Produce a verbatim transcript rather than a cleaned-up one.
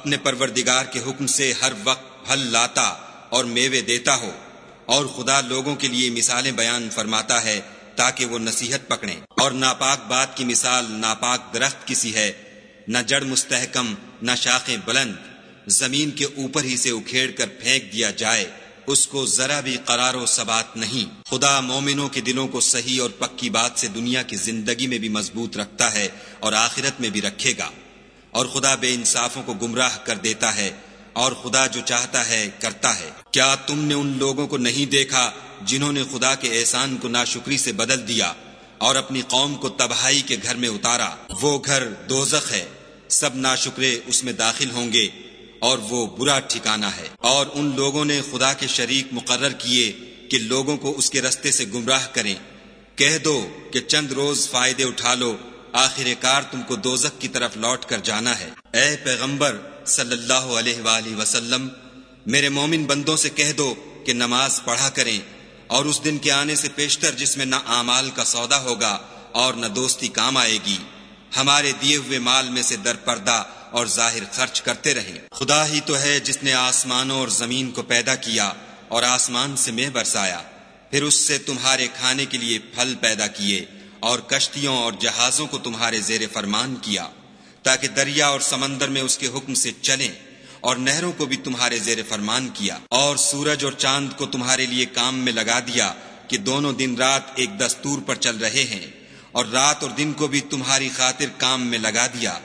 اپنے پروردگار کے حکم سے ہر وقت پھل لاتا اور میوے دیتا ہو، اور خدا لوگوں کے لیے مثالیں بیان فرماتا ہے تاکہ وہ نصیحت پکڑیں۔ اور ناپاک بات کی مثال ناپاک درخت کی سی ہے، نہ جڑ مستحکم نہ شاخیں بلند، زمین کے اوپر ہی سے اکھیڑ کر پھینک دیا جائے، اس کو ذرا بھی قرار و ثبات نہیں۔ خدا مومنوں کے دلوں کو صحیح اور پکی بات سے دنیا کی زندگی میں بھی مضبوط رکھتا ہے اور آخرت میں بھی رکھے گا، اور خدا بے انصافوں کو گمراہ کر دیتا ہے، اور خدا جو چاہتا ہے کرتا ہے۔ کیا تم نے ان لوگوں کو نہیں دیکھا جنہوں نے خدا کے احسان کو ناشکری سے بدل دیا اور اپنی قوم کو تباہی کے گھر میں اتارا؟ وہ گھر دوزخ ہے، سب ناشکرے اس میں داخل ہوں گے، اور وہ برا ٹھکانہ ہے۔ اور ان لوگوں نے خدا کے شریک مقرر کیے کہ لوگوں کو اس کے رستے سے گمراہ کریں۔ کہہ دو کہ چند روز فائدے اٹھا لو، آخر کار تم کو دوزخ کی طرف لوٹ کر جانا ہے۔ اے پیغمبر صلی اللہ علیہ وآلہ وسلم، میرے مومن بندوں سے کہہ دو کہ نماز پڑھا کریں، اور اس دن کے آنے سے پیشتر جس میں نہ اعمال کا سودا ہوگا اور نہ دوستی کام آئے گی، ہمارے دیے ہوئے مال میں سے در پردہ اور ظاہر خرچ کرتے رہیں۔ خدا ہی تو ہے جس نے آسمانوں اور زمین کو پیدا کیا اور آسمان سے مے برسایا، پھر اس سے تمہارے کھانے کے لیے پھل پیدا کیے، اور کشتیوں اور جہازوں کو تمہارے زیر فرمان کیا تاکہ دریا اور سمندر میں اس کے حکم سے چلیں، اور نہروں کو بھی تمہارے زیر فرمان کیا، اور سورج اور چاند کو تمہارے لیے کام میں لگا دیا کہ دونوں دن رات ایک دستور پر چل رہے ہیں، اور رات اور دن کو بھی تمہاری خاطر کام میں لگا دیا